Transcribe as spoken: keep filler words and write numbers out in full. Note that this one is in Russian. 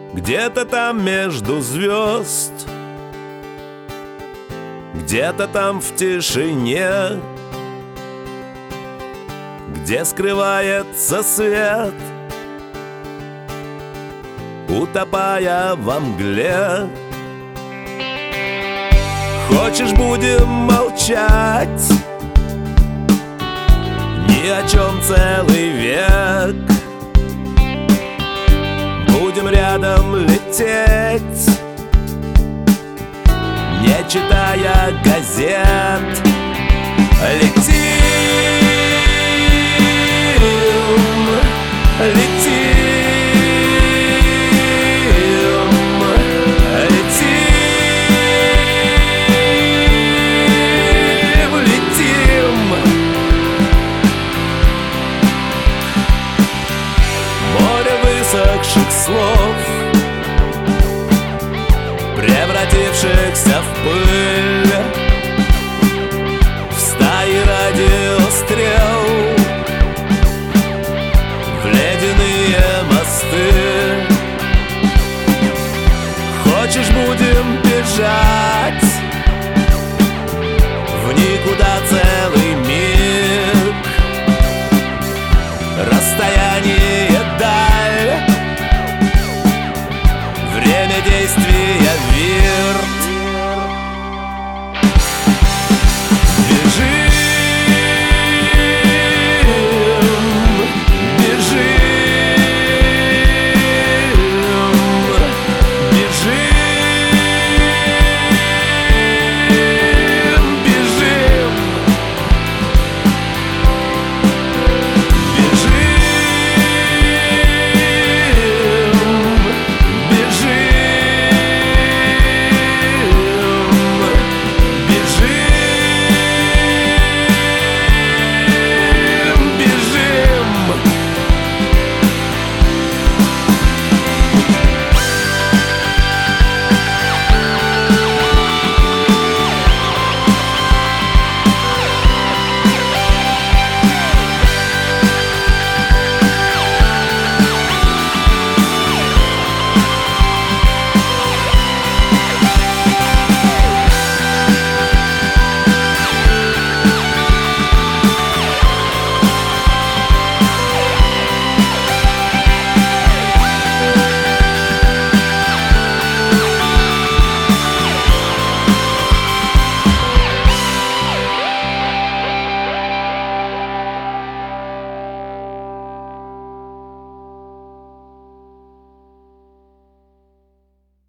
Где-то там между звезд, где-то там в тишине, где скрывается свет, утопая во мгле. Хочешь, будем молчать ни о чем целый век? Будем рядом лететь, не читая газет. Летим, летим, летим, летим. Море высохших слов, превратившихся в пыль, в стаи радиострел, в ледяные мосты. Хочешь, будем бежать